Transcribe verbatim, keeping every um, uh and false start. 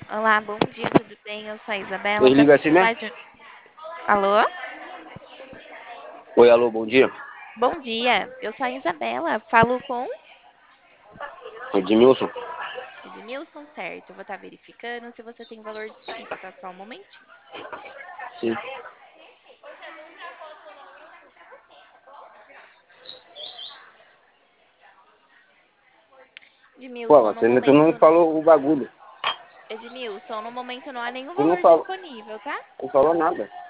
Olá, bom dia, tudo bem? Eu sou a Isabela, Desliga assim participo mesmo? mais de... Alô? Oi, alô, bom dia. Bom dia, eu sou a Isabela, falo com Edmilson. Edmilson, certo? Eu vou estar verificando se você tem valor disponível, tá? Só um momentinho. Sim. Pô, Edmilson, no você ainda tu não momento... falou o bagulho. Edmilson, no momento não há nenhum Tu não valor falou, disponível, tá? não falou nada.